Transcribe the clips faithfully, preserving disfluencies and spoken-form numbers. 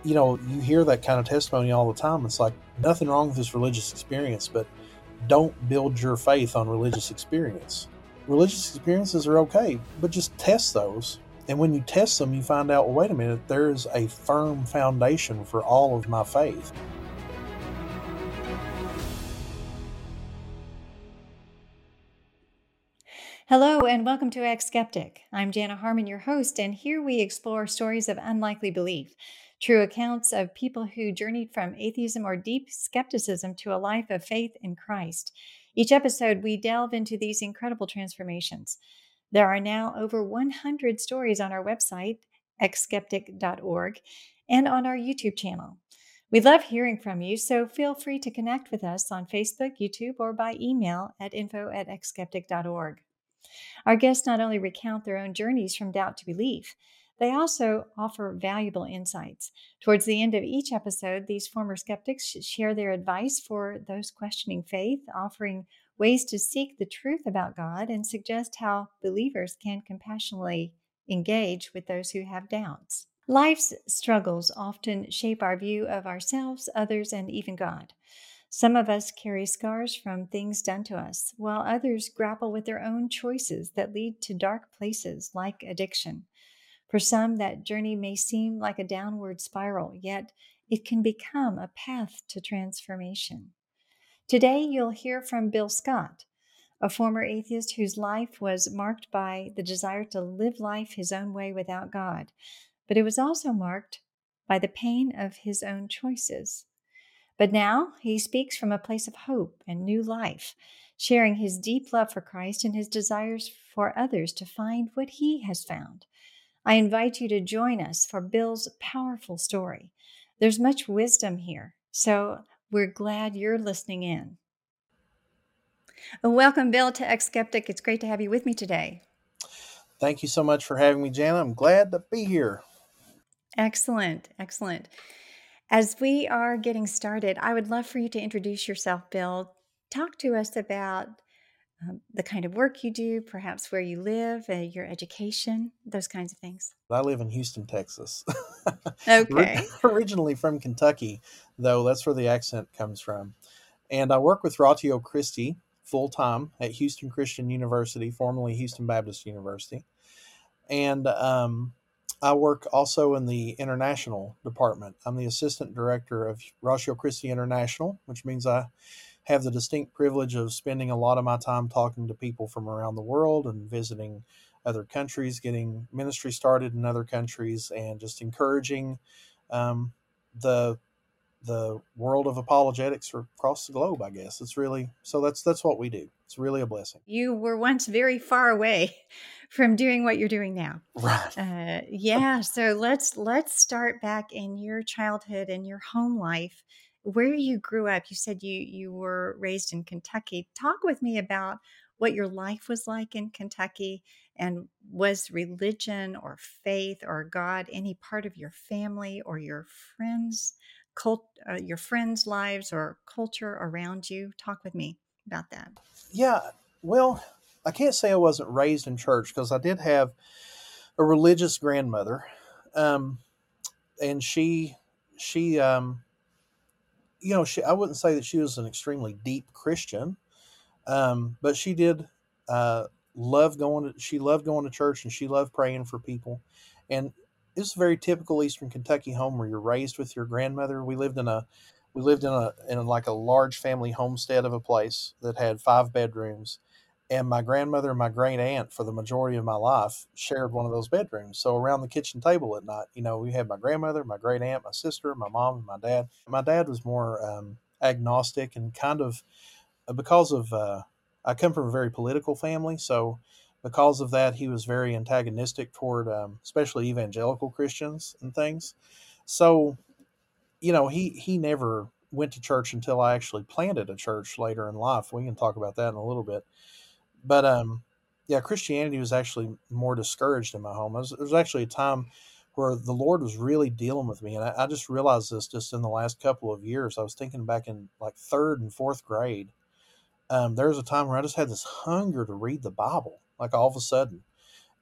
you know, you hear that kind of testimony all the time. It's like nothing wrong with this religious experience, but don't build your faith on religious experience. Religious experiences are okay, but just test those. And when you test them, you find out, well, wait a minute, there's a firm foundation for all of my faith. Hello and welcome to Ex Skeptic. I'm Jana Harmon, your host, and here we explore stories of unlikely belief, true accounts of people who journeyed from atheism or deep skepticism to a life of faith in Christ. Each episode, we delve into these incredible transformations. There are now over one hundred stories on our website, ex skeptic dot org, and on our YouTube channel. We love hearing from you, so feel free to connect with us on Facebook, YouTube, or by email at info at ex skeptic dot org. Our guests not only recount their own journeys from doubt to belief, they also offer valuable insights. Towards the end of each episode, these former skeptics share their advice for those questioning faith, offering ways to seek the truth about God and suggest how believers can compassionately engage with those who have doubts. Life's struggles often shape our view of ourselves, others, and even God. Some of us carry scars from things done to us, while others grapple with their own choices that lead to dark places like addiction. For some, that journey may seem like a downward spiral, yet it can become a path to transformation. Today, you'll hear from Bill Scott, a former atheist whose life was marked by the desire to live life his own way without God, but it was also marked by the pain of his own choices. But now he speaks from a place of hope and new life, sharing his deep love for Christ and his desires for others to find what he has found. I invite you to join us for Bill's powerful story. There's much wisdom here, so we're glad you're listening in. Welcome, Bill, to Ex Skeptic. It's great to have you with me today. Thank you so much for having me, Jana. I'm glad to be here. Excellent, excellent. As we are getting started, I would love for you to introduce yourself, Bill. Talk to us about um, the kind of work you do, perhaps where you live, uh, your education, those kinds of things. I live in Houston, Texas. Okay. Originally from Kentucky, though that's where the accent comes from. And I work with Ratio Christi full-time at Houston Christian University, formerly Houston Baptist University. And um, I work also in the international department. I'm the assistant director of Ratio Christi International, which means I have the distinct privilege of spending a lot of my time talking to people from around the world and visiting other countries, getting ministry started in other countries, and just encouraging um, the the world of apologetics across the globe. I guess it's really so. That's that's what we do. It's really a blessing. You were once very far away from doing what you're doing now. Right. Uh, yeah. So let's let's start back in your childhood and your home life, where you grew up. You said you you were raised in Kentucky. Talk with me about what your life was like in Kentucky, and was religion or faith or God any part of your family or your friends, cult, uh, your friends' lives or culture around you? Talk with me about that. Yeah. Well, I can't say I wasn't raised in church because I did have a religious grandmother, um, and she she um, you know she I wouldn't say that she was an extremely deep Christian, um, but she did uh, love going to she loved going to church and she loved praying for people, and it's a very typical Eastern Kentucky home where you're raised with your grandmother. We lived in a we lived in a in like a large family homestead of a place that had five bedrooms, and my grandmother and my great aunt for the majority of my life shared one of those bedrooms. So around the kitchen table at night, you know, we had my grandmother, my great aunt, my sister, my mom, and my dad. My dad was more um, agnostic and kind of uh, because of uh, I come from a very political family, so because of that, he was very antagonistic toward um, especially evangelical Christians and things. So you know, he he never went to church until I actually planted a church later in life. We can talk about that in a little bit. But um, yeah, Christianity was actually more discouraged in my home. There was, there was actually a time where the Lord was really dealing with me, and I, I just realized this just in the last couple of years. I was thinking back in like third and fourth grade. Um, there was a time where I just had this hunger to read the Bible, like all of a sudden,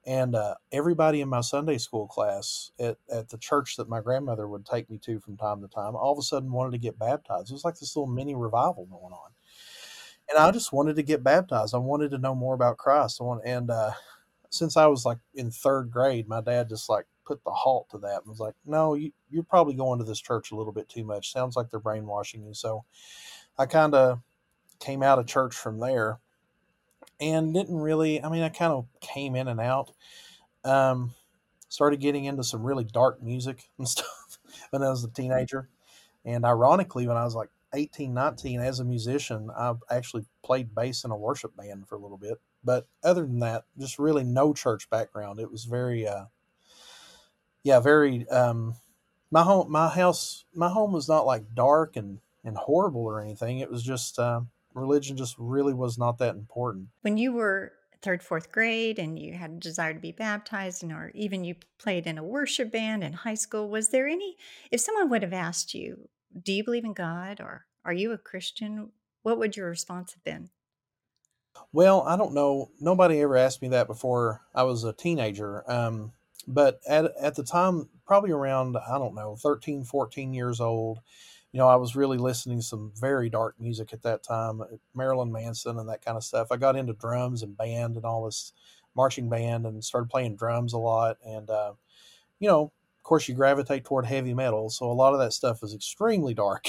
And uh, everybody in my Sunday school class at, at the church that my grandmother would take me to from time to time all of a sudden wanted to get baptized. It was like this little mini revival going on. And I just wanted to get baptized. I wanted to know more about Christ. I want, and uh, since I was like in third grade, my dad just like put the halt to that and was like, "No, you, you're probably going to this church a little bit too much. Sounds like they're brainwashing you." So I kind of came out of church from there and didn't really. I mean, I kind of came in and out. Um, Started getting into some really dark music and stuff when I was a teenager. And ironically, when I was like eighteen, nineteen, as a musician, I actually played bass in a worship band for a little bit. But other than that, just really no church background. It was very, uh, yeah, very. Um, my home, my house, my home was not like dark and and horrible or anything. It was just uh, religion just really was not that important. When you were third, fourth grade and you had a desire to be baptized, and or even you played in a worship band in high school, was there any, if someone would have asked you, do you believe in God or are you a Christian? What would your response have been? Well, I don't know. Nobody ever asked me that before I was a teenager. Um, but at, at the time, probably around, I don't know, thirteen, fourteen years old, you know, I was really listening to some very dark music at that time, uh, Marilyn Manson and that kind of stuff. I got into drums and band and all this marching band and started playing drums a lot. And, uh, you know, of course, you gravitate toward heavy metal. So a lot of that stuff was extremely dark.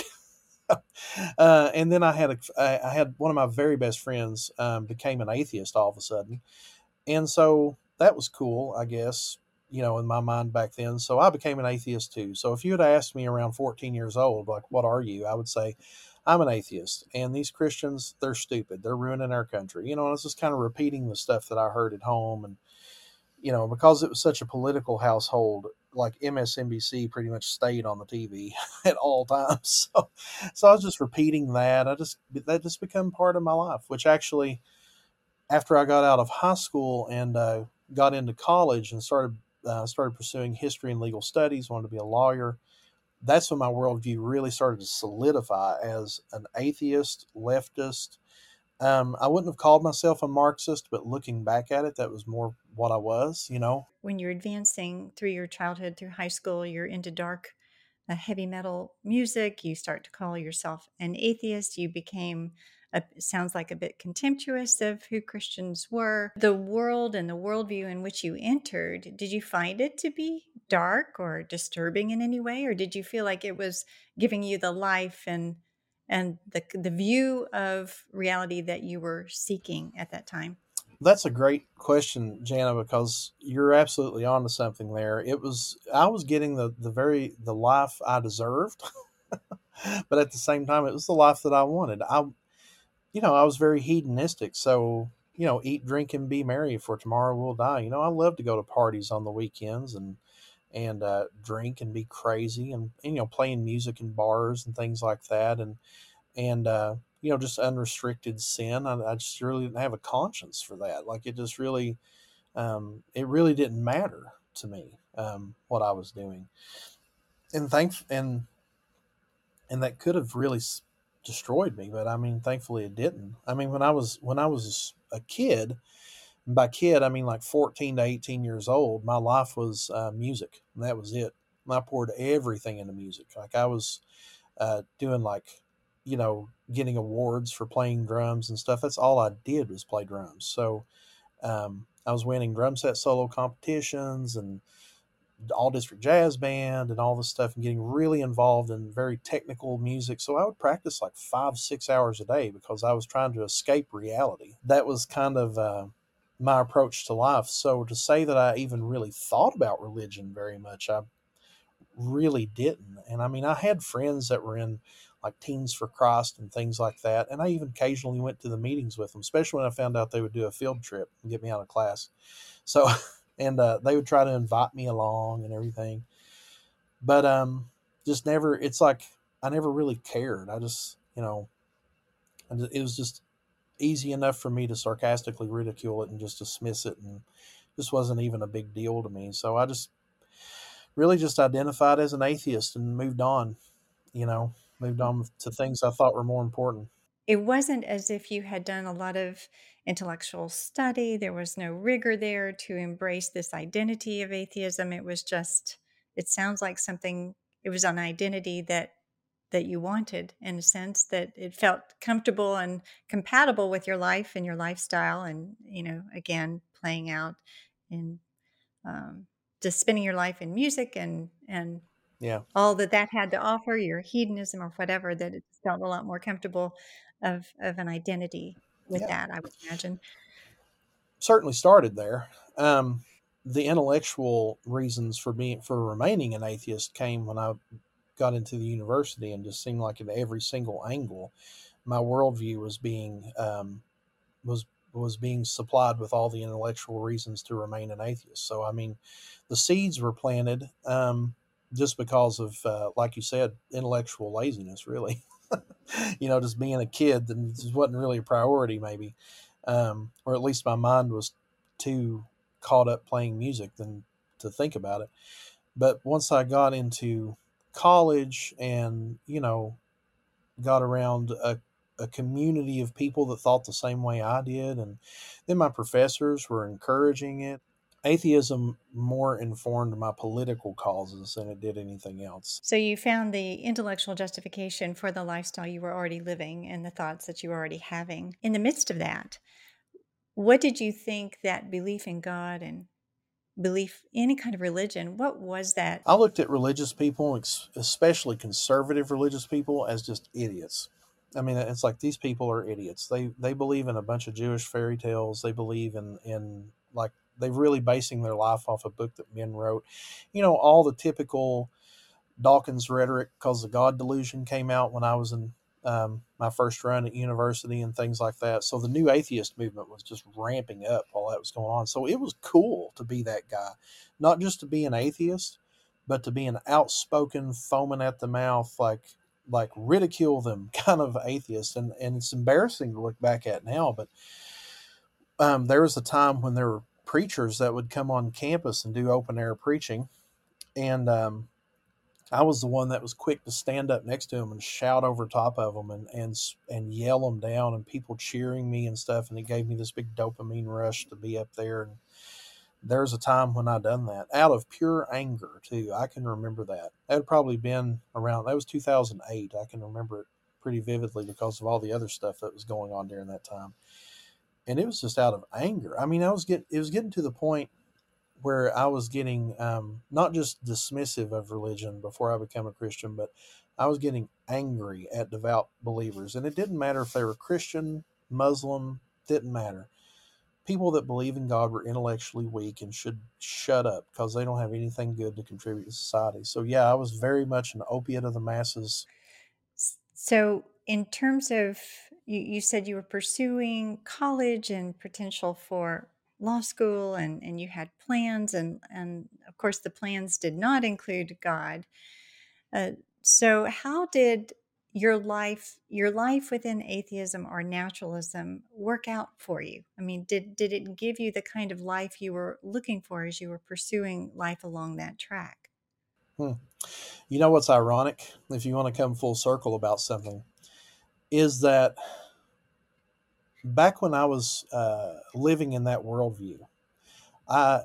uh, and then I had a, I I had one of my very best friends um, became an atheist all of a sudden, and so that was cool, I guess, you know, in my mind back then. So I became an atheist too. So if you had asked me around fourteen years old, like, what are you? I would say, I'm an atheist. And these Christians, they're stupid. They're ruining our country. You know, and I was just kind of repeating the stuff that I heard at home. And, you know, because it was such a political household, like M S N B C pretty much stayed on the T V at all times. So, so I was just repeating that. I just, that just became part of my life, which actually, after I got out of high school and uh, got into college and started uh, started pursuing history and legal studies, wanted to be a lawyer. That's when my worldview really started to solidify as an atheist, leftist. Um, I wouldn't have called myself a Marxist, but looking back at it, that was more what I was. You know, When you're advancing through your childhood, through high school, you're into dark, uh, heavy metal music. You start to call yourself an atheist. You became, a, sounds like a bit contemptuous of who Christians were. The world and the worldview in which you entered, did you find it to be dark or disturbing in any way, or did you feel like it was giving you the life and and the the view of reality that you were seeking at that time? that's a great question, Jana, because you're absolutely onto something there. It was I was getting the the very the life I deserved, but at the same time, it was the life that I wanted. I you know, I was very hedonistic. So, you know, eat, drink, and be merry, for tomorrow we'll die. You know, I love to go to parties on the weekends and and uh, drink and be crazy and, and you know playing music in bars and things like that and and uh, you know just unrestricted sin. I, I just really didn't have a conscience for that. Like it just really um, it really didn't matter to me um, what I was doing. And thanks and and that could have really s- destroyed me, but I mean thankfully it didn't. I mean when i was when I was a kid, and by kid I mean like fourteen to eighteen years old, my life was uh, music, and that was it. And I poured everything into music. Like I was uh, doing like you know getting awards for playing drums and stuff. That's all I did was play drums. So um, I was winning drum set solo competitions and all district jazz band and all this stuff, and getting really involved in very technical music. So I would practice like five, six hours a day because I was trying to escape reality. That was kind of uh, my approach to life. So to say that I even really thought about religion very much, I really didn't. And I mean, I had friends that were in like Teens for Christ and things like that. And I even occasionally went to the meetings with them, especially when I found out they would do a field trip and get me out of class. So, and uh, they would try to invite me along and everything, but um, just never. It's like I never really cared. I just, you know, I just, it was just easy enough for me to sarcastically ridicule it and just dismiss it, and just wasn't even a big deal to me. So I just really just identified as an atheist and moved on. You know, moved on to things I thought were more important. it wasn't as if you had done a lot of intellectual study. There was no rigor there to embrace this identity of atheism. It was just, it sounds like something, it was an identity that that you wanted, in a sense that it felt comfortable and compatible with your life and your lifestyle, and you know, again, playing out in um, just spending your life in music and and Yeah. all that that had to offer, your hedonism or whatever, that it felt a lot more comfortable of of an identity with Yeah. that, I would imagine. Certainly started there. Um, the intellectual reasons for being for remaining an atheist came when I got into the university, and just seemed like in every single angle, my worldview was being um, was was being supplied with all the intellectual reasons to remain an atheist. So I mean, the seeds were planted um, just because of, uh, like you said, intellectual laziness. Really, you know, just being a kid, and just wasn't really a priority, maybe, um, or at least my mind was too caught up playing music than to think about it. But once I got into college, and you know, got around a, a community of people that thought the same way I did, and then my professors were encouraging it. Atheism more informed my political causes than it did anything else. So you found the intellectual justification for the lifestyle you were already living and the thoughts that you were already having. In the midst of that, what did you think that belief in God and belief, any kind of religion, what was that? I looked at religious people, especially conservative religious people, as just idiots. I mean, it's like these people are idiots. They they believe in a bunch of Jewish fairy tales. They believe in in like they're really basing their life off a book that men wrote. You know, all the typical Dawkins rhetoric, because the God delusion came out when I was in um, my first run at university and things like that. So the new atheist movement was just ramping up while that was going on. So it was cool to be that guy, not just to be an atheist, but to be an outspoken, foaming at the mouth, like like ridicule them kind of atheist. And and it's embarrassing to look back at now, but um, there was a time when there were preachers that would come on campus and do open air preaching, and um, I was the one that was quick to stand up next to him and shout over top of them, and and and yell them down, and people cheering me and stuff, and it gave me this big dopamine rush to be up there. And there's a time when I done that out of pure anger too. I can remember that. That had probably been around. That was two thousand eight. I can remember it pretty vividly because of all the other stuff that was going on during that time, and it was just out of anger. I mean, I was get it was getting to the point where I was getting um, not just dismissive of religion before I became a Christian, but I was getting angry at devout believers. And it didn't matter if they were Christian, Muslim, didn't matter. People that believe in God were intellectually weak and should shut up because they don't have anything good to contribute to society. So, yeah, I was very much an opiate of the masses. So, in terms of, you, you said you were pursuing college and potential for law school, and, and you had plans, and, and of course, the plans did not include God. Uh, so, how did your life, your life within atheism or naturalism, work out for you? I mean, did did it give you the kind of life you were looking for as you were pursuing life along that track? Hmm. You know what's ironic, if you want to come full circle about something, is that back when I was uh, living in that worldview, I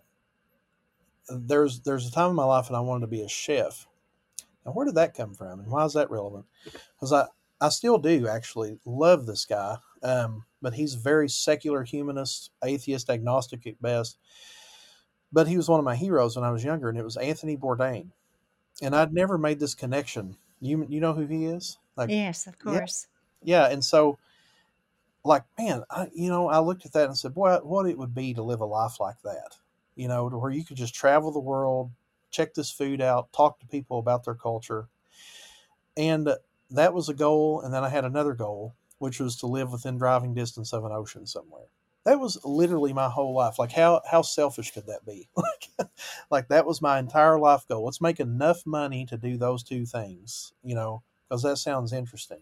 there's there's a time in my life when I wanted to be a chef. Now, where did that come from, and why is that relevant? Because I I still do actually love this guy, um, but he's a very secular humanist, atheist, agnostic at best. But he was one of my heroes when I was younger, and it was Anthony Bourdain, and I'd never made this connection. You you know who he is? Like, Yes, of yeah, course. yeah, and so like, man, I, you know, I looked at that and said, boy, what it would be to live a life like that, you know, to where you could just travel the world, check this food out, talk to people about their culture. And that was a goal. And then I had another goal, which was to live within driving distance of an ocean somewhere. That was literally my whole life. Like, how, how selfish could that be? like, like that was my entire life goal. Let's make enough money to do those two things, you know, because that sounds interesting.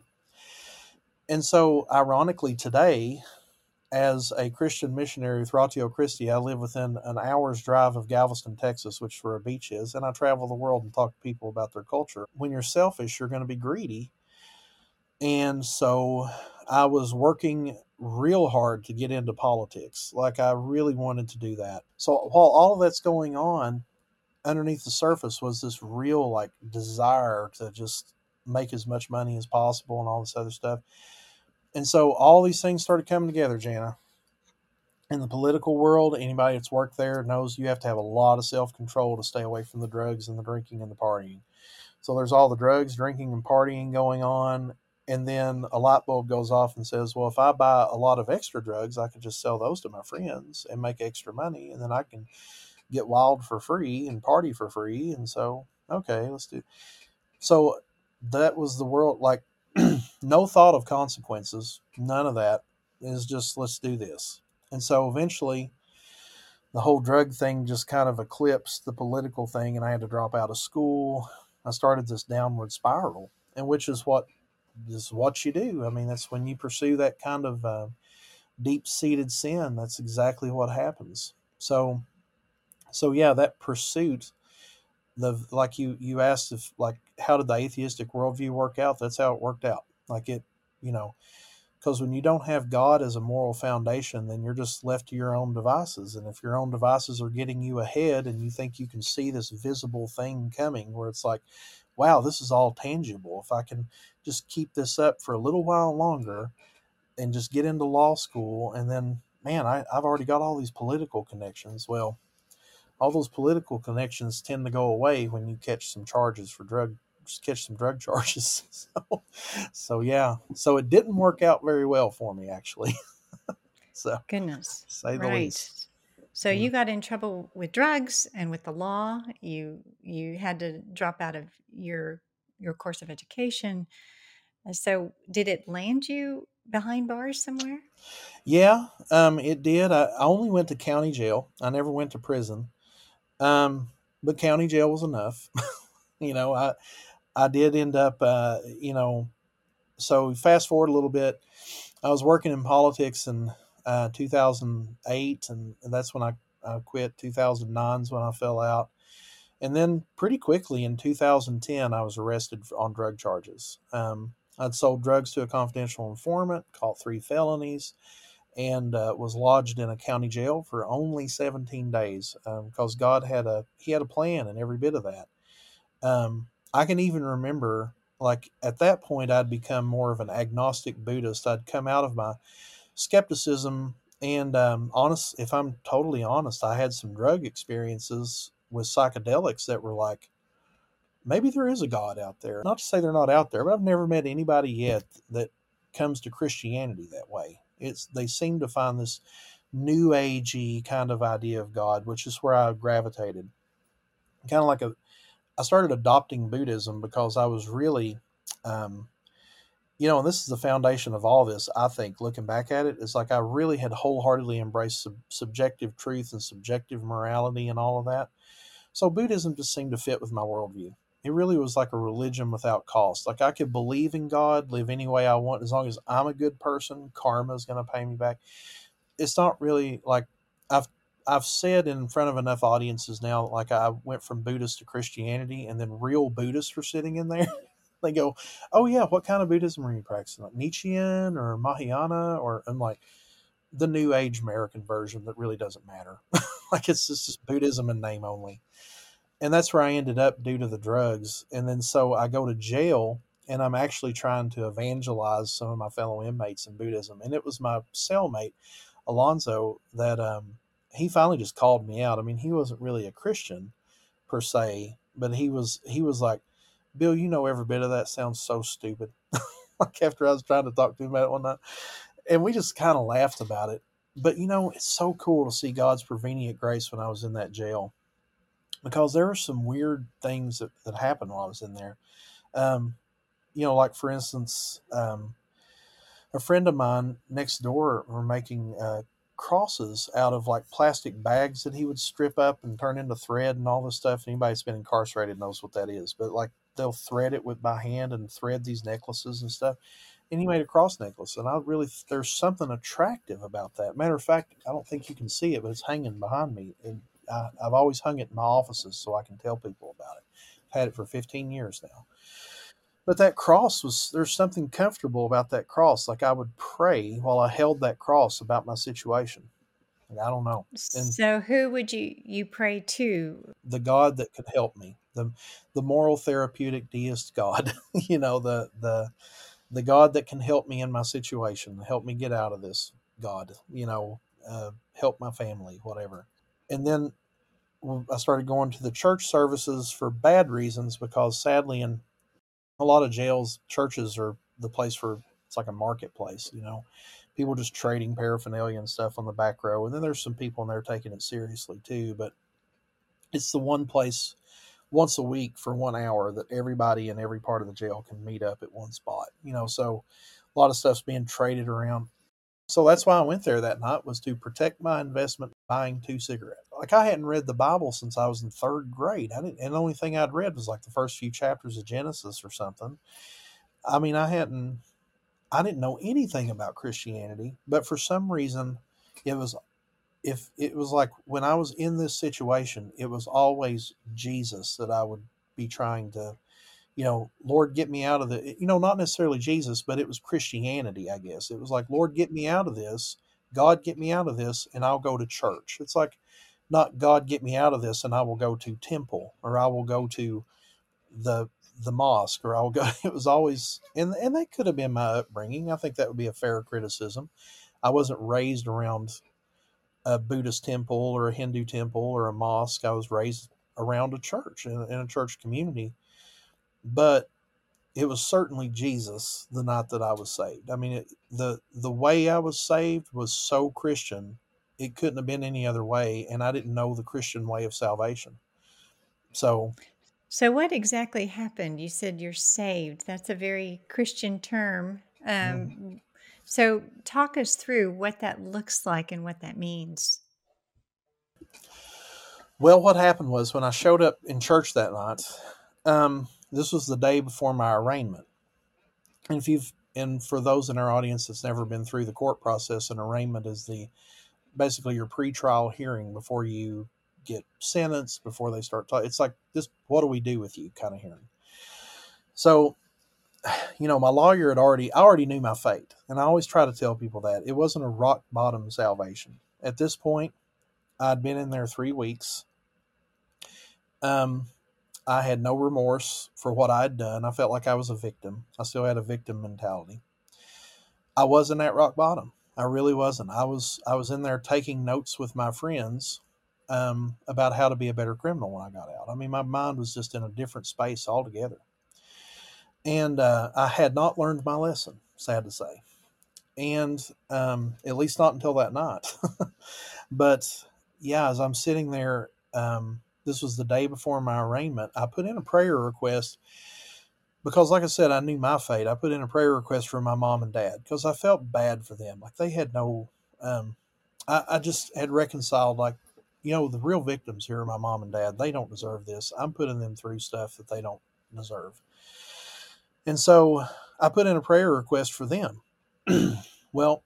And so, ironically, today, as a Christian missionary with Ratio Christi, I live within an hour's drive of Galveston, Texas, which is where a beach is, and I travel the world and talk to people about their culture. When you're selfish, you're going to be greedy. And so I was working real hard to get into politics. Like I really wanted to do that. So while all of that's going on, underneath the surface was this real like desire to just make as much money as possible and all this other stuff. And so all these things started coming together, Jana. In the political world, anybody that's worked there knows you have to have a lot of self control to stay away from the drugs and the drinking and the partying. So there's all the drugs, drinking, and partying going on. And then a light bulb goes off and says, well, if I buy a lot of extra drugs, I could just sell those to my friends and make extra money. And then I can get wild for free and party for free. And so, okay, let's do. So that was the world. Like, no thought of consequences, none of that. Is just let's do this. And so eventually, the whole drug thing just kind of eclipsed the political thing, and I had to drop out of school. I started this downward spiral, and which is what is what you do. I mean, that's when you pursue that kind of uh, deep seated sin. That's exactly what happens. So, so yeah, that pursuit. The like you you asked if like how did the atheistic worldview work out? That's how it worked out. Like it, you know, because when you don't have God as a moral foundation, then you're just left to your own devices. And if your own devices are getting you ahead and you think you can see this visible thing coming where it's like, wow, this is all tangible. If I can just keep this up for a little while longer and just get into law school, and then, man, I, I've already got all these political connections. Well, all those political connections tend to go away when you catch some charges for drug just catch some drug charges. so, so yeah, so it didn't work out very well for me actually. so Goodness. say the Right. least. So Yeah. you got in trouble with drugs and with the law. You you had to drop out of your your course of education. Uh, So did it land you behind bars somewhere? Yeah, um, it did. I, I only went to county jail. I never went to prison. Um, but county jail was enough. you know, I I did end up, uh, you know, so fast forward a little bit. I was working in politics in uh, two thousand eight, and, and that's when I, I quit. two thousand nine is when I fell out. And then pretty quickly in two thousand ten, I was arrested on drug charges. Um, I'd sold drugs to a confidential informant, caught three felonies, and uh, was lodged in a county jail for only seventeen days because um, God had a He had a plan in every bit of that. Um, I can even remember, like at that point, I'd become more of an agnostic Buddhist. I'd come out of my skepticism, and um, honest, if I'm totally honest, I had some drug experiences with psychedelics that were like, maybe there is a God out there. Not to say they're not out there, but I've never met anybody yet that comes to Christianity that way. It's they seem to find this new agey kind of idea of God, which is where I gravitated. Kind of like a I started adopting Buddhism because I was really, um, you know, and this is the foundation of all this. I think looking back at it, it's like I really had wholeheartedly embraced sub- subjective truth and subjective morality and all of that. So Buddhism just seemed to fit with my worldview. It really was like a religion without cost. Like I could believe in God, live any way I want, as long as I'm a good person. Karma is going to pay me back. It's not really like I've I've said in front of enough audiences now, like I went from Buddhist to Christianity, and then real Buddhists were sitting in there. they go, "Oh yeah, what kind of Buddhism are you practicing? Like Nietzschean or Mahayana?" Or I'm like the New Age American version that really doesn't matter. like it's just, just Buddhism in name only. And that's where I ended up due to the drugs. And then so I go to jail, and I'm actually trying to evangelize some of my fellow inmates in Buddhism. And it was my cellmate Alonzo that um, he finally just called me out. I mean, he wasn't really a Christian per se, but he was he was like, "Bill, you know every bit of that sounds so stupid." like after I was trying to talk to him about it one night, and we just kind of laughed about it. But you know, it's so cool to see God's prevenient grace when I was in that jail, because there were some weird things that, that happened while I was in there. Um, you know, like for instance, um, a friend of mine next door were making uh, crosses out of like plastic bags that he would strip up and turn into thread and all this stuff. Anybody that's been incarcerated knows what that is, but like they'll thread it with by hand and thread these necklaces and stuff. And he made a cross necklace, and I really there's something attractive about that. Matter of fact, I don't think you can see it, but it's hanging behind me, and I, I've always hung it in my offices so I can tell people about it. I've had it for fifteen years now. But that cross was, there's something comfortable about that cross. Like I would pray while I held that cross about my situation. Like, I don't know. And So who would you you pray to? the God that could help me, the the moral therapeutic deist God, you know, the the the God that can help me in my situation, help me get out of this, God, you know, uh, help my family, whatever. And then I started going to the church services for bad reasons because sadly in a lot of jails, churches are the place for, it's like a marketplace, you know. People just trading paraphernalia and stuff on the back row. And then there's some people in there taking it seriously too. But it's the one place once a week for one hour that everybody in every part of the jail can meet up at one spot, you know. So a lot of stuff's being traded around. So that's why I went there that night, was to protect my investment buying two cigarettes. Like I hadn't read the Bible since I was in third grade. I didn't, and the only thing I'd read was like the first few chapters of Genesis or something. I mean, I hadn't, I didn't know anything about Christianity, but for some reason, it was, if it was like when I was in this situation, it was always Jesus that I would be trying to, you know, Lord, get me out of the, you know, not necessarily Jesus, but it was Christianity, I guess. It was like, Lord, get me out of this. God, get me out of this, and I'll go to church. It's like, not God, get me out of this, and I will go to temple, or I will go to the the mosque, or I'll go. It was always, and and that could have been my upbringing. I think that would be a fair criticism. I wasn't raised around a Buddhist temple or a Hindu temple or a mosque. I was raised around a church, in, in a church community, but it was certainly Jesus the night that I was saved. I mean, it, the the way I was saved was so Christian. It couldn't have been any other way, and I didn't know the Christian way of salvation. So, So what exactly happened? You said you're saved. That's a very Christian term. mm. Um, so talk us through what that looks like and what that means. Well, what happened was when I showed up in church that night. Um, this was the day before my arraignment, and if you've and for those in our audience that's never been through the court process, an arraignment is the basically your pretrial hearing before you get sentenced, before they start talking. It's like this, what do we do with you kind of hearing. So, you know, my lawyer had already, I already knew my fate. And I always try to tell people that it wasn't a rock bottom salvation. At this point, I'd been in there three weeks. Um, I had no remorse for what I had done. I felt like I was a victim. I still had a victim mentality. I wasn't at rock bottom. I really wasn't. I was I was in there taking notes with my friends um, about how to be a better criminal when I got out. I mean, my mind was just in a different space altogether, and uh, I had not learned my lesson. Sad to say, and um, at least not until that night. But yeah, as I'm sitting there, um, this was the day before my arraignment. I put in a prayer request because, like I said, I knew my fate. I put in a prayer request for my mom and dad because I felt bad for them. Like they had no, um, I, I just had reconciled, like, you know, the real victims here are my mom and dad. They don't deserve this. I'm putting them through stuff that they don't deserve. And so I put in a prayer request for them. Well,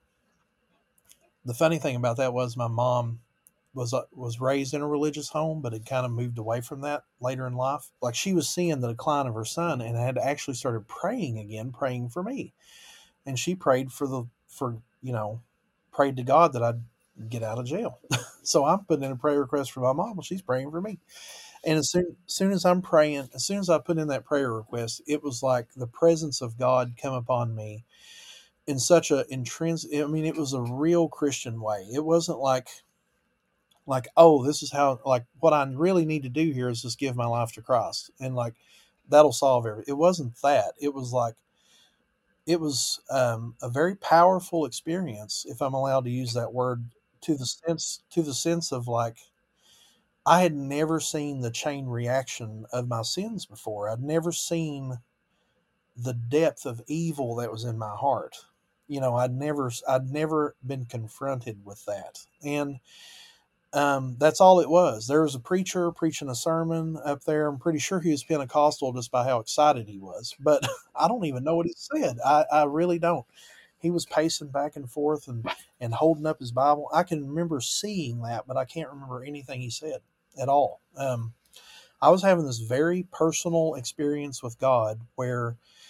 the funny thing about that was my mom was uh, was raised in a religious home, but had kind of moved away from that later in life. Like she was seeing the decline of her son, and had actually started praying again, praying for me. And she prayed for the for you know, prayed to God that I'd get out of jail. So I'm putting in a prayer request for my mom, and she's praying for me. And as soon, as soon as I'm praying, as soon as I put in that prayer request, it was like the presence of God come upon me in such a intrinsic. I mean, it was a real Christian way. It wasn't like like, oh, this is how, like, what I really need to do here is just give my life to Christ, and like that'll solve everything. It wasn't that. It was like, it was um, a very powerful experience, if I'm allowed to use that word, to the sense to the sense of like, I had never seen the chain reaction of my sins before. I'd never seen the depth of evil that was in my heart. You know, I'd never I'd never been confronted with that. And um, that's all it was. There was a preacher preaching a sermon up there. I'm pretty sure he was Pentecostal just by how excited he was, but I don't even know what he said. I, I really don't. He was pacing back and forth and, and holding up his Bible. I can remember seeing that, but I can't remember anything he said at all. Um, I was having this very personal experience with God where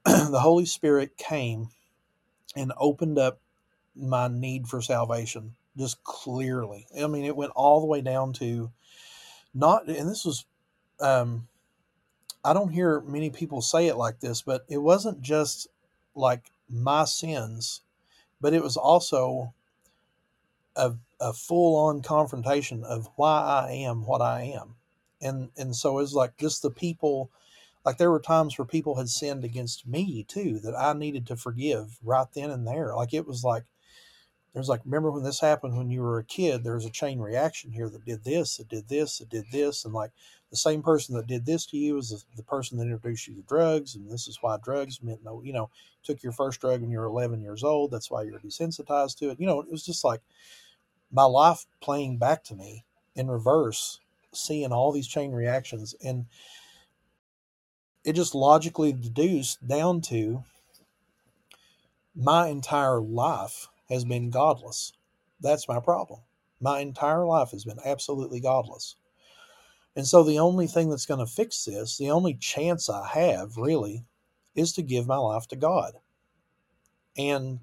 the Holy Spirit came and opened up my need for salvation just clearly. I mean, it went all the way down to not, and this was, um, I don't hear many people say it like this, but it wasn't just like my sins, but it was also a, a full on confrontation of why I am what I am. And, and so it's like just the people, like there were times where people had sinned against me too, that I needed to forgive right then and there. Like it was like, there's like, remember when this happened when you were a kid, there was a chain reaction here that did this, that did this, that did this. And like the same person that did this to you is the, the person that introduced you to drugs. And this is why drugs meant no, you know, took your first drug when you were eleven years old. That's why you're desensitized to it. You know, it was just like my life playing back to me in reverse, seeing all these chain reactions. And it just logically deduced down to my entire life has been godless. That's my problem. My entire life has been absolutely godless. And so the only thing that's going to fix this, the only chance I have really, is to give my life to God. And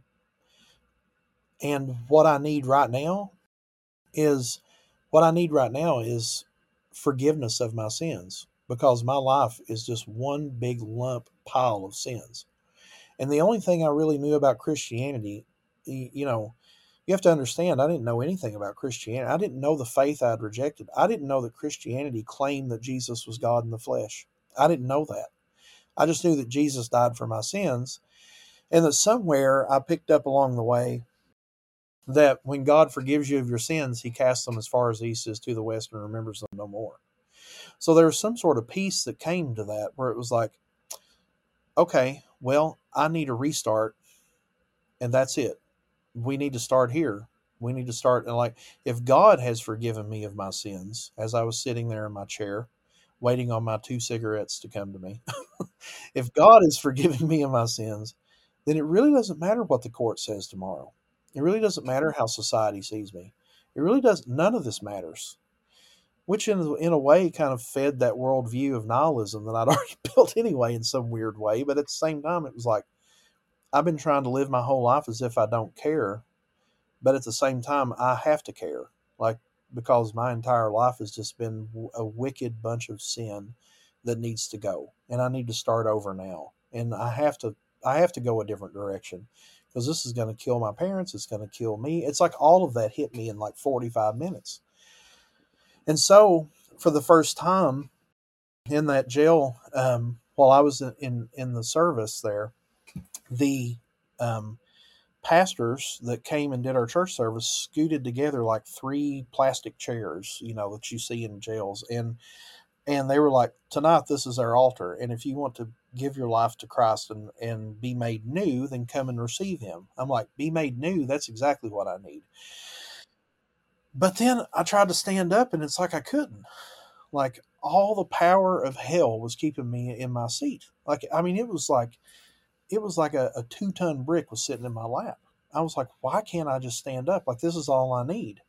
and what I need right now is what I need right now is forgiveness of my sins, because my life is just one big lump pile of sins. And the only thing I really knew about Christianity, you know, you have to understand, I didn't know anything about Christianity. I didn't know the faith I'd rejected. I didn't know that Christianity claimed that Jesus was God in the flesh. I didn't know that. I just knew that Jesus died for my sins, and that somewhere I picked up along the way that when God forgives you of your sins, he casts them as far as the east is to the west and remembers them no more. So there was some sort of peace that came to that where it was like, okay, well, I need a restart, and that's it. We need to start here. We need to start. And like, if God has forgiven me of my sins as I was sitting there in my chair, waiting on my two cigarettes to come to me, if God has forgiven me of my sins, then it really doesn't matter what the court says tomorrow. It really doesn't matter how society sees me. It really does. None of this matters, which in, in a way kind of fed that worldview of nihilism that I'd already built anyway in some weird way. But at the same time, it was like, I've been trying to live my whole life as if I don't care. But at the same time, I have to care, like, because my entire life has just been a wicked bunch of sin that needs to go, and I need to start over now. And I have to, I have to go a different direction, because this is going to kill my parents. It's going to kill me. It's like all of that hit me in like forty-five minutes. And so, for the first time in that jail, um, while I was in, in in the service there, the um, pastors that came and did our church service scooted together like three plastic chairs, you know, that you see in jails. And, and they were like, tonight, this is our altar. And if you want to give your life to Christ and, and be made new, then come and receive him. I'm like, be made new. That's exactly what I need. But then I tried to stand up and it's like, I couldn't. Like all the power of hell was keeping me in my seat. Like, I mean, it was like, it was like a, a two ton brick was sitting in my lap. I was like, why can't I just stand up? Like, this is all I need.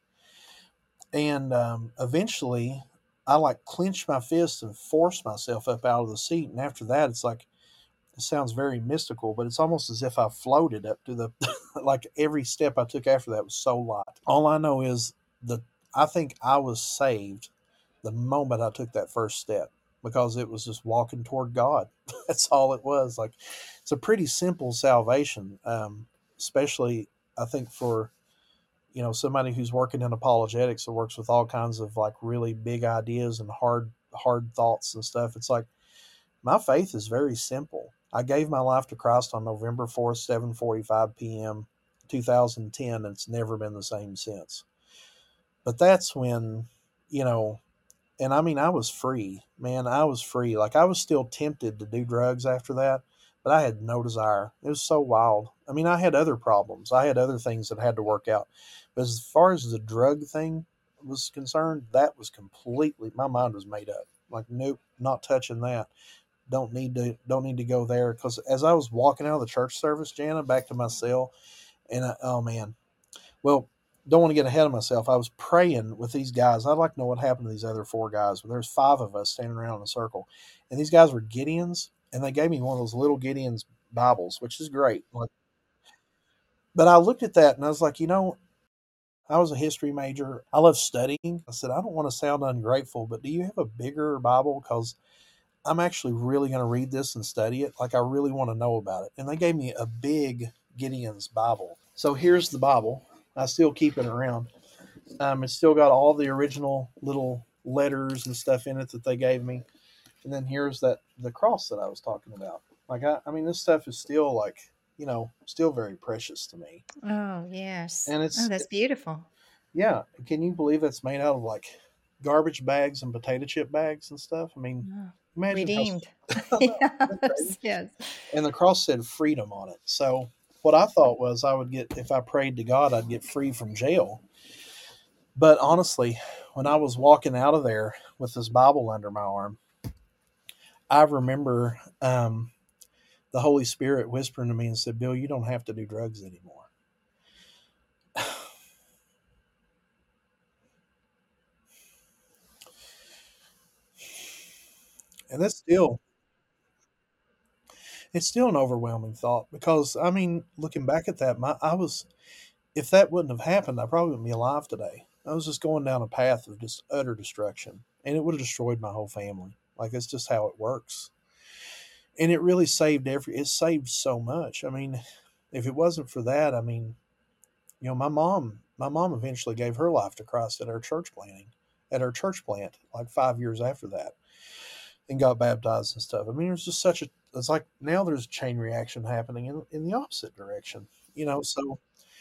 And um, eventually I like clenched my fist and forced myself up out of the seat. And after that, it's like, it sounds very mystical, but it's almost as if I floated up to the, like every step I took after that was so light. All I know is that I think I was saved the moment I took that first step, because it was just walking toward God. That's all it was. Like, it's a pretty simple salvation, um, especially I think for, you know, somebody who's working in apologetics or works with all kinds of like really big ideas and hard, hard thoughts and stuff. It's like, my faith is very simple. I gave my life to Christ on November fourth, seven forty-five p.m., two thousand ten, and it's never been the same since. But that's when, you know, and I mean, I was free, man. I was free. Like, I was still tempted to do drugs after that, but I had no desire. It was so wild. I mean, I had other problems. I had other things that had to work out. But as far as the drug thing was concerned, that was completely, my mind was made up. Like, nope, not touching that. Don't need to, don't need to go there. Because as I was walking out of the church service, Jana, back to my cell, and I, oh man, well, don't want to get ahead of myself. I was praying with these guys. I'd like to know what happened to these other four guys. But there's five of us standing around in a circle, and these guys were Gideons, and they gave me one of those little Gideons Bibles, which is great. Like, but I looked at that and I was like, you know, I was a history major. I love studying. I said, I don't want to sound ungrateful, but do you have a bigger Bible? Because I'm actually really going to read this and study it. Like, I really want to know about it. And they gave me a big Gideon's Bible. So here's the Bible. I still keep it around. Um, it's still got all the original little letters and stuff in it that they gave me. And then here's that the cross that I was talking about. Like, I, I mean, this stuff is still like, you know, still very precious to me. Oh, yes. And Oh, it's, that's it's beautiful. yeah. Can you believe it's made out of like garbage bags and potato chip bags and stuff? I mean, Oh, imagine how. redeemed. Isn't that crazy? Yes, yes. And the cross said freedom on it. So what I thought was I would get, if I prayed to God, I'd get free from jail. But honestly, when I was walking out of there with this Bible under my arm, I remember um, the Holy Spirit whispering to me and said, Bill, you don't have to do drugs anymore. And that's still, it's still an overwhelming thought because, I mean, looking back at that, my, I was, if that wouldn't have happened, I probably wouldn't be alive today. I was just going down a path of just utter destruction, and it would have destroyed my whole family. Like, it's just how it works. And it really saved every, it saved so much. I mean, if it wasn't for that, I mean, you know, my mom, my mom eventually gave her life to Christ at our church planting, at our church plant, like five years after that, and got baptized and stuff. I mean, it was just such a, it's like now there's a chain reaction happening in, in the opposite direction, you know, so,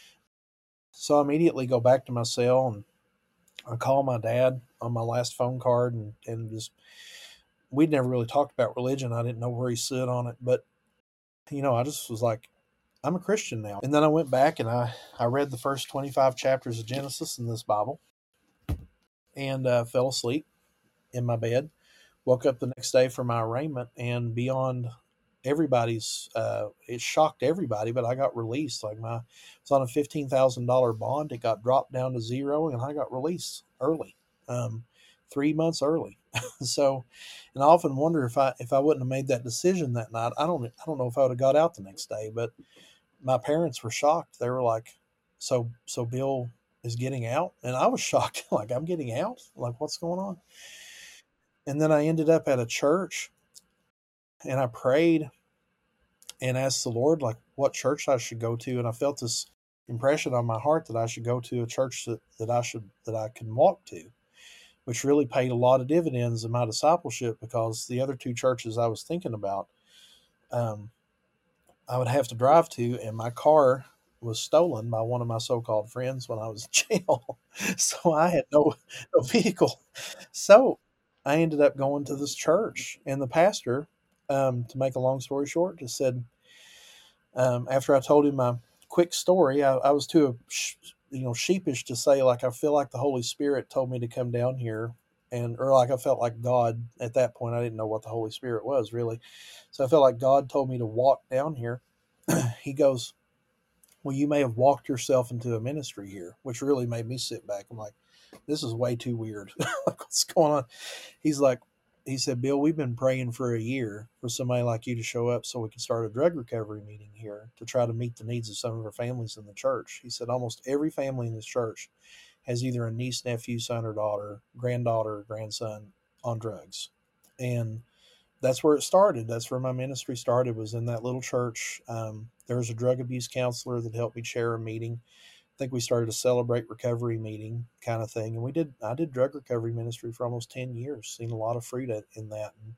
so I immediately go back to my cell and I call my dad on my last phone card and, and just, we'd never really talked about religion. I didn't know where he stood on it, but, you know, I just was like, I'm a Christian now. And then I went back and I, I read the first twenty-five chapters of Genesis in this Bible and uh, fell asleep in my bed. Woke up the next day for my arraignment, and beyond everybody's, uh, it shocked everybody, but I got released. Like, my, it's on a fifteen thousand dollars bond. It got dropped down to zero, and I got released early, um, three months early. So, and I often wonder if I if I wouldn't have made that decision that night, I don't I don't know if I would have got out the next day. But my parents were shocked. They were like, "So so Bill is getting out," and I was shocked. Like, I'm getting out. Like, what's going on? And then I ended up at a church, and I prayed and asked the Lord, like, what church I should go to. And I felt this impression on my heart that I should go to a church that, that I should, that I can walk to, which really paid a lot of dividends in my discipleship, because the other two churches I was thinking about, um, I would have to drive to, and my car was stolen by one of my so-called friends when I was in jail. So I had no, no vehicle. So I ended up going to this church, and the pastor, um, to make a long story short, just said, um, after I told him my quick story, I, I was too, you know, sheepish to say, like, I feel like the Holy Spirit told me to come down here, and or like I felt like God at that point. I didn't know what the Holy Spirit was really, so I felt like God told me to walk down here. He goes, well, you may have walked yourself into a ministry here, which really made me sit back. I'm like, this is way too weird. Like, what's going on? He's like, he said, Bill, we've been praying for a year for somebody like you to show up so we can start a drug recovery meeting here to try to meet the needs of some of our families in the church. He said, almost every family in this church has either a niece, nephew, son or daughter, granddaughter, or grandson on drugs. And that's where it started. That's where my ministry started, was in that little church. Um, there was a drug abuse counselor that helped me chair a meeting. I think we started a celebrate recovery meeting kind of thing. And we did, I did drug recovery ministry for almost ten years, seen a lot of fruit in that. And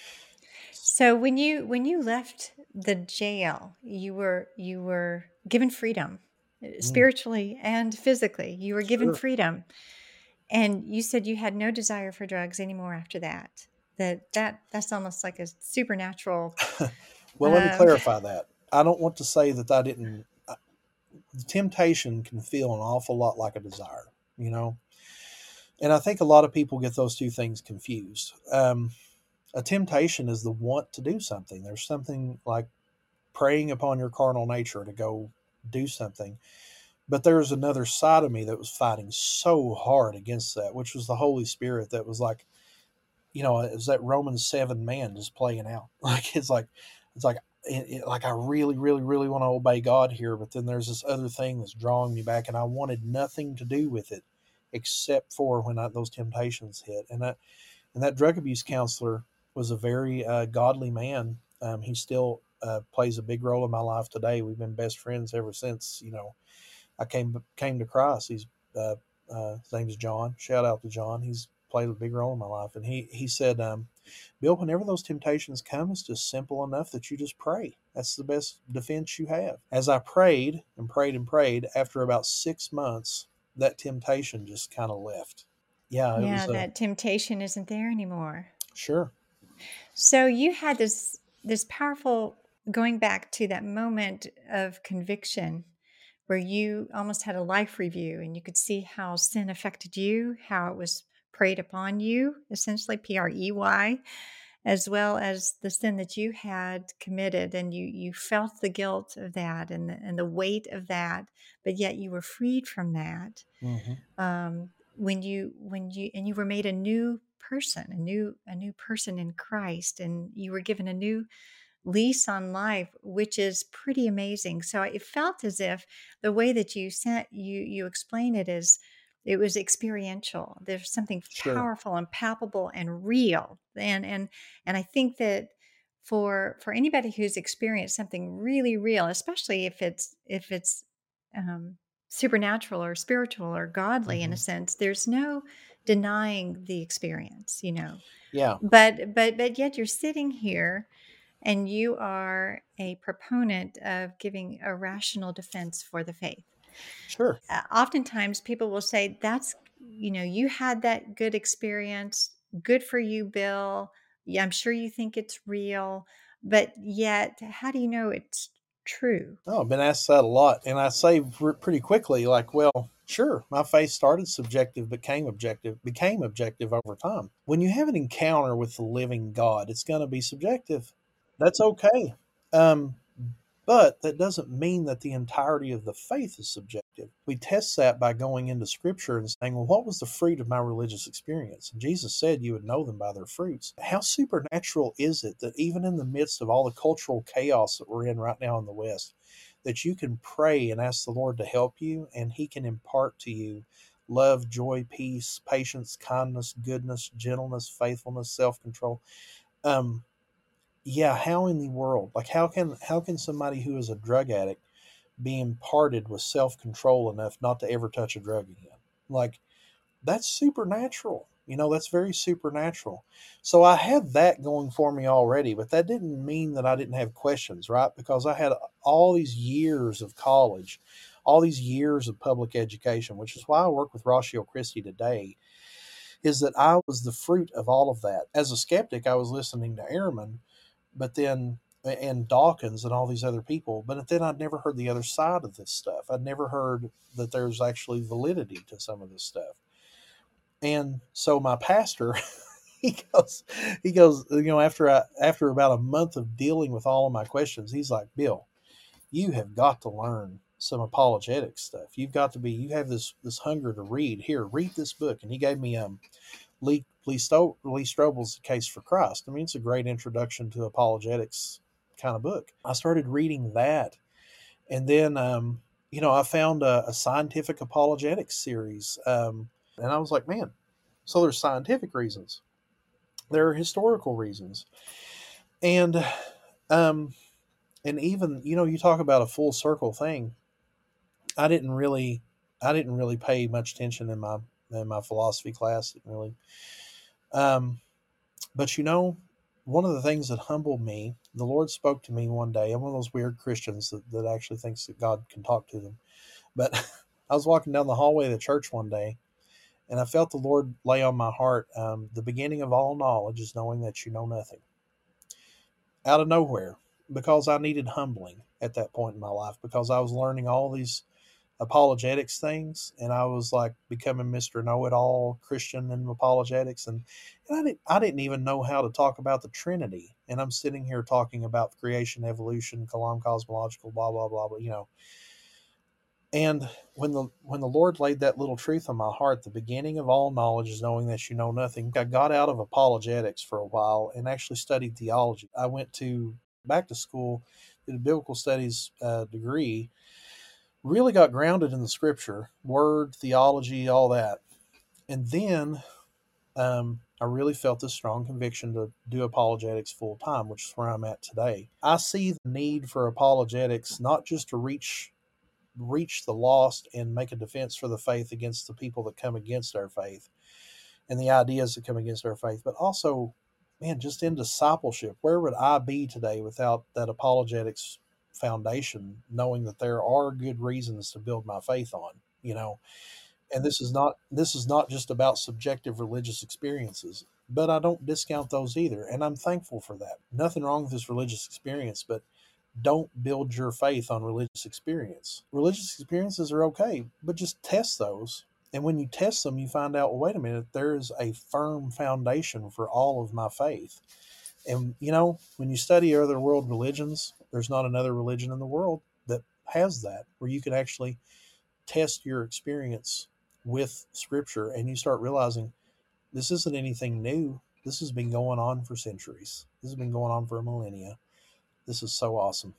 So when you when you left the jail, you were you were given freedom, uh, mm, spiritually and physically. You were given sure. freedom. And you said you had no desire for drugs anymore after that. That that that's almost like a supernatural. Well, let me Um, clarify that. I don't want to say that I didn't. uh, Temptation can feel an awful lot like a desire, you know? And I think a lot of people get those two things confused. Um, a temptation is the want to do something. There's something like preying upon your carnal nature to go do something. But there's another side of me that was fighting so hard against that, which was the Holy Spirit that was like, you know, it was that Romans seven man just playing out. Like, it's like, it's like, it, it, like I really, really, really want to obey God here, but then there's this other thing that's drawing me back, and I wanted nothing to do with it except for when I, those temptations hit. And that and that drug abuse counselor was a very uh, godly man. Um, he still uh, plays a big role in my life today. We've been best friends ever since, you know, I came came to Christ. He's uh, uh, his name is John. Shout out to John. He's played a big role in my life. And he he said, um, Bill, whenever those temptations come, it's just simple enough that you just pray. That's the best defense you have. As I prayed and prayed and prayed, after about six months, that temptation just kind of left. Yeah, it Yeah, was a that temptation isn't there anymore. sure. So you had this this powerful going back to that moment of conviction where you almost had a life review and you could see how sin affected you, how it was preyed upon you, essentially P R E Y, as well as the sin that you had committed, and you you felt the guilt of that and the, and the weight of that, but yet you were freed from that Mm-hmm. um, when you when you and you were made a new person, a new a new person in Christ, and you were given a new lease on life, which is pretty amazing. So it felt as if the way that you sent you you explain it is it was experiential. There's something Sure. powerful and palpable and real. And and and I think that for for anybody who's experienced something really real, especially if it's if it's um, supernatural or spiritual or godly in Mm-hmm. a sense, there's no denying the experience, you know. Yeah. But but but yet you're sitting here and you are a proponent of giving a rational defense for the faith. Sure. Uh, oftentimes people will say, that's, you know, you had that good experience. Good for you, Bill. Yeah, I'm sure you think it's real. But yet, how do you know it's true? Oh, I've been asked that a lot, and I say pr- pretty quickly, like, well, sure, my faith started subjective, became objective, became objective over time. When you have an encounter with the living God, it's going to be subjective. That's okay. Um, but that doesn't mean that the entirety of the faith is subjective. We test that by going into Scripture and saying, well, what was the fruit of my religious experience? And Jesus said you would know them by their fruits. How supernatural is it that even in the midst of all the cultural chaos that we're in right now in the West, that you can pray and ask the Lord to help you, and He can impart to you love, joy, peace, patience, kindness, goodness, gentleness, faithfulness, self control. Um, yeah, how in the world? Like, how can how can somebody who is a drug addict be imparted with self control enough not to ever touch a drug again? Like, that's supernatural. You know, that's very supernatural. So I had that going for me already, but that didn't mean that I didn't have questions, right? Because I had all these years of college, all these years of public education, which is why I work with Rochelle Christie today, is that I was the fruit of all of that. As a skeptic, I was listening to Ehrman, but then and Dawkins and all these other people, but then I'd never heard the other side of this stuff. I'd never heard that there's actually validity to some of this stuff. And so my pastor, he goes, he goes, you know, after I, after about a month of dealing with all of my questions, he's like, Bill, you have got to learn some apologetic stuff. You've got to be, you have this this hunger to read. Here, read this book. And he gave me um Lee Lee, Sto- Lee Strobel's Case for Christ. I mean, it's a great introduction to apologetics kind of book. I started reading that, and then um, you know I found a, a scientific apologetics series, um, and I was like, man, so there's scientific reasons, there are historical reasons, and um, and even you know you talk about a full circle thing. I didn't really I didn't really pay much attention in my in my philosophy class. Didn't really. Um, But you know, one of the things that humbled me, the Lord spoke to me one day. I'm one of those weird Christians that, that actually thinks that God can talk to them. But I was walking down the hallway of the church one day, and I felt the Lord lay on my heart, um, the beginning of all knowledge is knowing that you know nothing. Out of nowhere, because I needed humbling at that point in my life, because I was learning all these apologetics things, and I was like becoming Mister Know-It-All Christian in apologetics, and, and I didn't I didn't even know how to talk about the Trinity, and I'm sitting here talking about creation, evolution, Kalam cosmological, blah blah blah, blah, you know. And when the when the Lord laid that little truth on my heart, the beginning of all knowledge is knowing that you know nothing. I got out of apologetics for a while and actually studied theology. I went to back to school, did a biblical studies uh, degree, really got grounded in the scripture, word, theology, all that. And then um, I really felt this strong conviction to do apologetics full time, which is where I'm at today. I see the need for apologetics not just to reach reach the lost and make a defense for the faith against the people that come against our faith and the ideas that come against our faith, but also, man, just in discipleship. Where would I be today without that apologetics foundation, knowing that there are good reasons to build my faith on, you know? And this is not this is not just about subjective religious experiences, but I don't discount those either, and I'm thankful for that. Nothing wrong with this religious experience, but don't build your faith on religious experience. Religious experiences are okay, but just test those. And when you test them, you find out, well, wait a minute, there's a firm foundation for all of my faith. And, you know, when you study other world religions, there's not another religion in the world that has that, where you can actually test your experience with Scripture and you start realizing this isn't anything new. This has been going on for centuries. This has been going on for millennia. This is so awesome.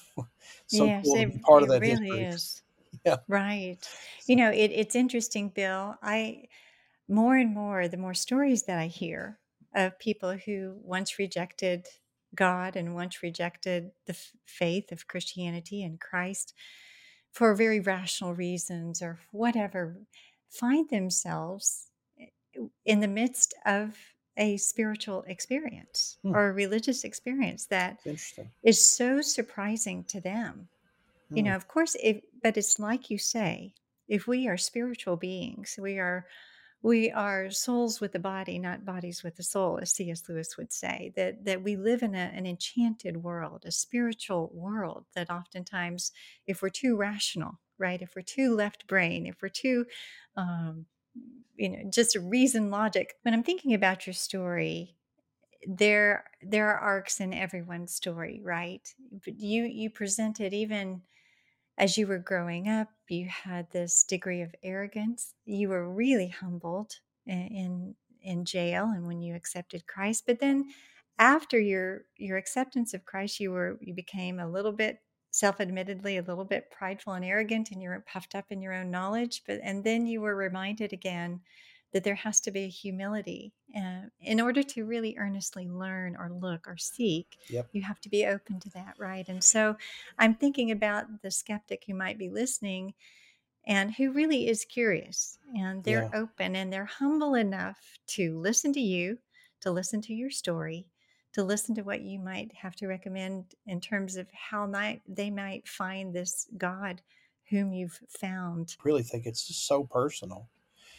So Yes, cool to it be part of it that really history. is. Yeah. Right. You know, it, it's interesting, Bill. I more and more, the more stories that I hear of people who once rejected God and once rejected the f- faith of Christianity and Christ for very rational reasons or whatever, find themselves in the midst of a spiritual experience Hmm. or a religious experience that It's interesting. is so surprising to them. You Hmm. know, of course, if but it's like you say, if we are spiritual beings, we are we are souls with a body, not bodies with a soul, as C S. Lewis would say, that that we live in a, an enchanted world, a spiritual world that oftentimes, if we're too rational, right, if we're too left brain, if we're too um, you know, just reason logic. When I'm thinking about your story, there there are arcs in everyone's story, right? But you you presented even as you were growing up, you had this degree of arrogance. You were really humbled i- in in jail and when you accepted Christ. But then after your your acceptance of Christ, you were you became a little bit self-admittedly a little bit prideful and arrogant and you were puffed up in your own knowledge. But and then you were reminded again that there has to be a humility. Uh, in order to really earnestly learn or look or seek, Yep. you have to be open to that, right? And so I'm thinking about the skeptic who might be listening and who really is curious and they're Yeah. open and they're humble enough to listen to you, to listen to your story, to listen to what you might have to recommend in terms of how might they might find this God whom you've found. Really think it's just so personal.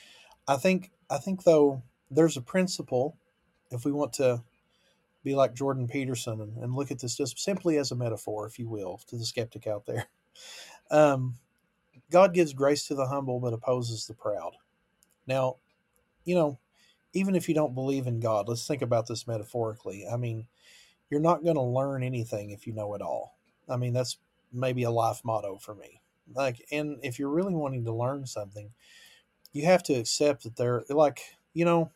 I think I think though there's a principle, if we want to be like Jordan Peterson and, and look at this just simply as a metaphor, if you will, to the skeptic out there. Um, God gives grace to the humble but opposes the proud. Now, you know, even if you don't believe in God, let's think about this metaphorically. I mean, you're not going to learn anything if you know it all. I mean, that's maybe a life motto for me. Like, and if you're really wanting to learn something, you have to accept that they're like, you know,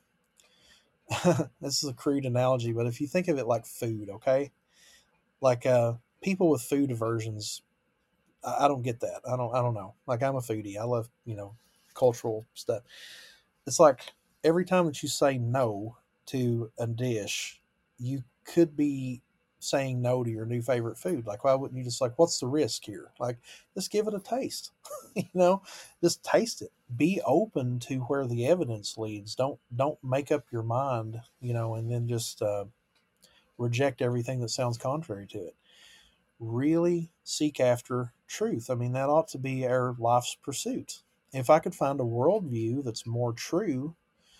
this is a crude analogy, but if you think of it like food, okay, like uh, people with food aversions, I, I don't get that. I don't, I don't know. Like I'm a foodie. I love, you know, cultural stuff. It's like every time that you say no to a dish, you could be saying no to your new favorite food. Like, why wouldn't you just like, what's the risk here? Like, just give it a taste. you know, just taste it. Be open to where the evidence leads. Don't don't make up your mind. You know, and then just uh, reject everything that sounds contrary to it. Really seek after truth. I mean, that ought to be our life's pursuit. If I could find a worldview that's more true,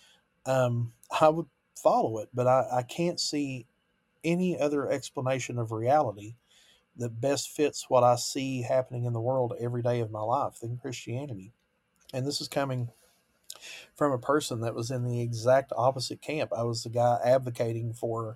um, I would follow it, but I, I can't see any other explanation of reality that best fits what I see happening in the world every day of my life than Christianity. And this is coming from a person that was in the exact opposite camp. I was the guy advocating for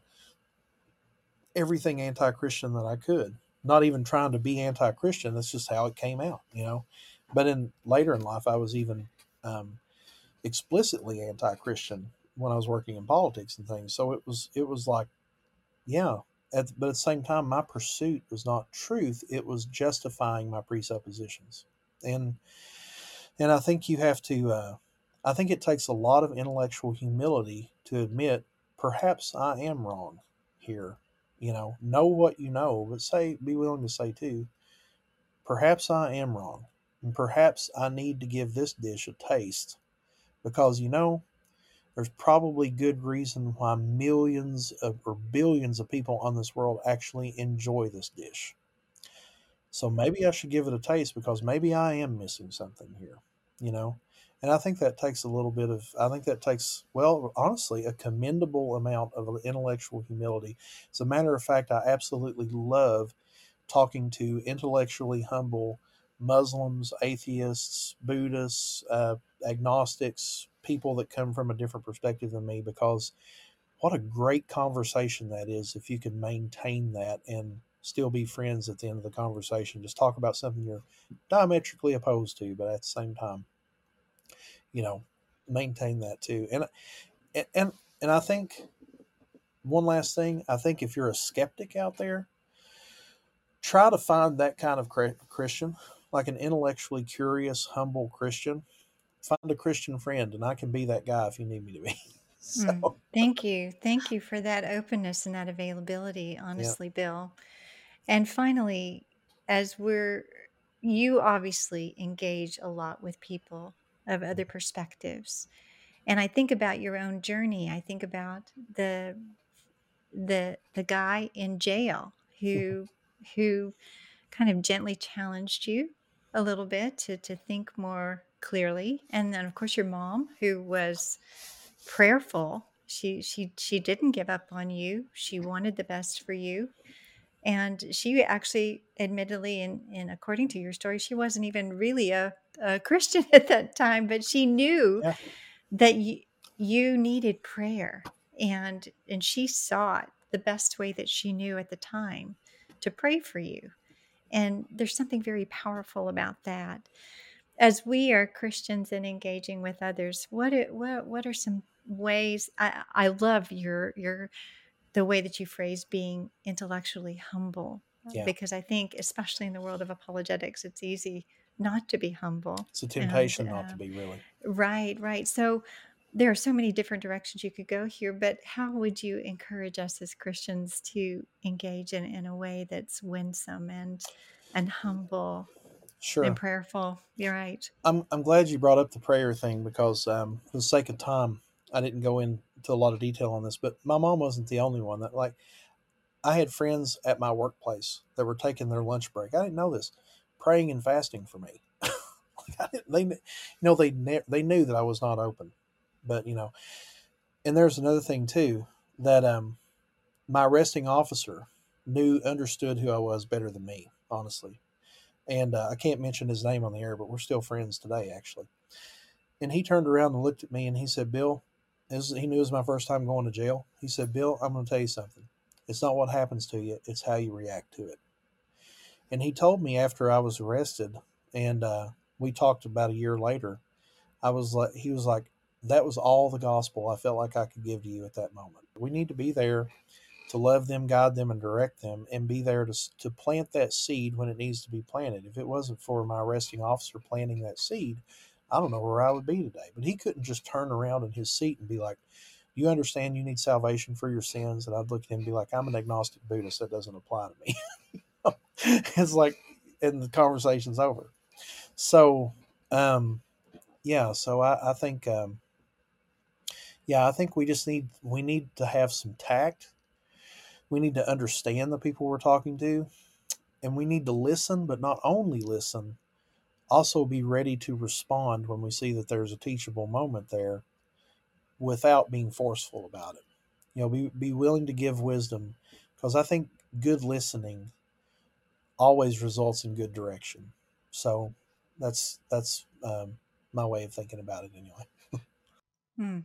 everything anti Christian that I could. Not even trying to be anti Christian, that's just how it came out, you know. But in later in life, I was even um, explicitly anti Christian when I was working in politics and things. So it was it was like, yeah. at, but at the same time, my pursuit was not truth. It was justifying my presuppositions. And, and I think you have to, uh, I think it takes a lot of intellectual humility to admit, perhaps I am wrong here. You know, know what you know, but say, be willing to say too, perhaps I am wrong. And perhaps I need to give this dish a taste because, you know, there's probably good reason why millions of, or billions of people on this world actually enjoy this dish. So maybe I should give it a taste because maybe I am missing something here, you know? And I think that takes a little bit of, I think that takes, well, honestly, a commendable amount of intellectual humility. As a matter of fact, I absolutely love talking to intellectually humble Muslims, atheists, Buddhists, uh, agnostics, people that come from a different perspective than me, because what a great conversation that is if you can maintain that and still be friends at the end of the conversation. Just talk about something you're diametrically opposed to, but at the same time, you know, maintain that too. And and and I think one last thing, I think if you're a skeptic out there, try to find that kind of Christian, like an intellectually curious, humble Christian. Find a Christian friend, and I can be that guy if you need me to be. Mm, So, thank you. Thank you for that openness and that availability, yeah, honestly, Bill. And finally, as we're, you obviously engage a lot with people of other perspectives. And I think about your own journey. I think about the the the guy in jail who who kind of gently challenged you a little bit to to think more clearly. And then of course your mom who was prayerful. She she she didn't give up on you. She wanted the best for you. And she actually admittedly and, and according to your story, she wasn't even really a, a Christian at that time, but she knew yeah, that you you needed prayer, and and she sought the best way that she knew at the time to pray for you. And there's something very powerful about that. As we are Christians and engaging with others, what are, what what are some ways? I I love your your the way that you phrase being intellectually humble, uh, yeah. because I think especially in the world of apologetics, it's easy not to be humble. It's a And temptation not to uh, be, really. right, right. So there are so many different directions you could go here, but how would you encourage us as Christians to engage in, in a way that's winsome and and humble and Sure. prayerful? You're right. I'm I'm glad you brought up the prayer thing because, um, for the sake of time, I didn't go into a lot of detail on this. But my mom wasn't the only one that, like, I had friends at my workplace that were taking their lunch break. I didn't know this, praying and fasting for me. Like, I didn't, they, you know, they ne- they knew that I was not open, but you know, and there's another thing too, that um, my arresting officer knew understood who I was better than me, honestly. And uh, I can't mention his name on the air, but we're still friends today, actually. And he turned around and looked at me and he said, Bill, this, he knew it was my first time going to jail. He said, Bill, I'm going to tell you something. It's not what happens to you, it's how you react to it. And he told me after I was arrested, and uh, we talked about a year later. I was like, he was like, that was all the gospel I felt like I could give to you at that moment. We need to be there to love them, guide them, and direct them, and be there to, to plant that seed when it needs to be planted. If it wasn't for my arresting officer planting that seed, I don't know where I would be today. But he couldn't just turn around in his seat and be like, you understand you need salvation for your sins? And I'd look at him and be like, I'm an agnostic Buddhist. That doesn't apply to me. It's like, and the conversation's over. So, um, yeah, so I, I think, um, yeah, I think we just need, we need to have some tact. We need to understand the people we're talking to, and we need to listen, but not only listen, also be ready to respond when we see that there's a teachable moment there without being forceful about it. You know, be, be willing to give wisdom, because I think good listening always results in good direction. So that's that's um, my way of thinking about it anyway. Hmm.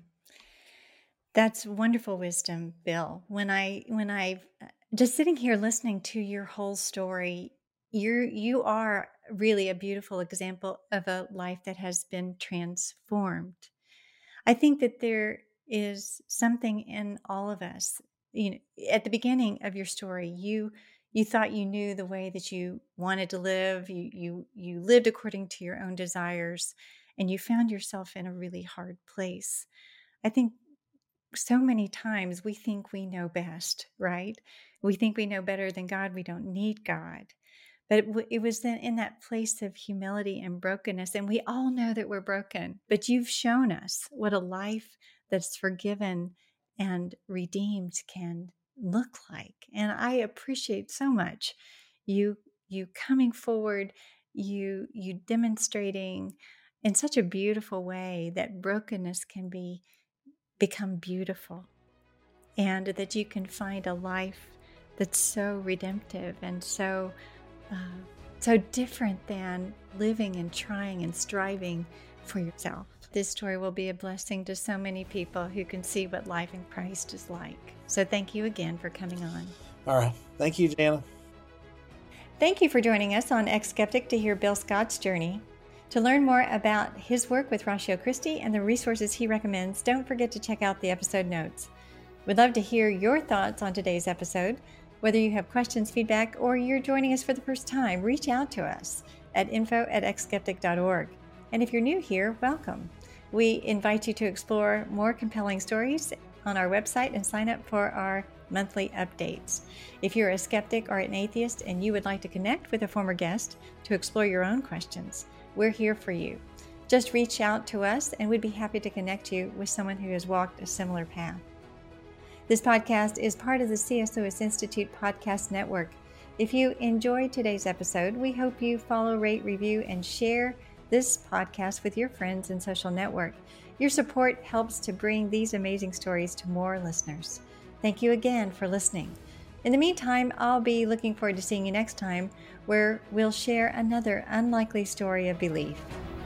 That's wonderful wisdom, Bill. When I when I just sitting here listening to your whole story, you're you are really a beautiful example of a life that has been transformed. I think that there is something in all of us you know, at the beginning of your story, you you thought you knew the way that you wanted to live. You you you lived according to your own desires, and you found yourself in a really hard place. I think so many times we think we know best, right? We think we know better than God. We don't need God. But it, w- it was then in that place of humility and brokenness. And we all know that we're broken, but you've shown us what a life that's forgiven and redeemed can look like. And I appreciate so much you you coming forward, you you demonstrating in such a beautiful way that brokenness can be become beautiful, and that you can find a life that's so redemptive and so uh, so different than living and trying and striving for yourself. This story will be a blessing to so many people who can see what life in Christ is like. So thank you again for coming on. All right. Thank you, Jana. Thank you for joining us on Ex Skeptic to hear Bill Scott's journey. To learn more about his work with Ratio Christi and the resources he recommends, don't forget to check out the episode notes. We'd love to hear your thoughts on today's episode. Whether you have questions, feedback, or you're joining us for the first time, reach out to us at info at ex skeptic dot org. And if you're new here, welcome. We invite you to explore more compelling stories on our website and sign up for our monthly updates. If you're a skeptic or an atheist and you would like to connect with a former guest to explore your own questions, we're here for you. Just reach out to us and we'd be happy to connect you with someone who has walked a similar path. This podcast is part of the C S Lewis Institute Podcast Network. If you enjoyed today's episode, we hope you follow, rate, review, and share this podcast with your friends and social network. Your support helps to bring these amazing stories to more listeners. Thank you again for listening. In the meantime, I'll be looking forward to seeing you next time, where we'll share another unlikely story of belief.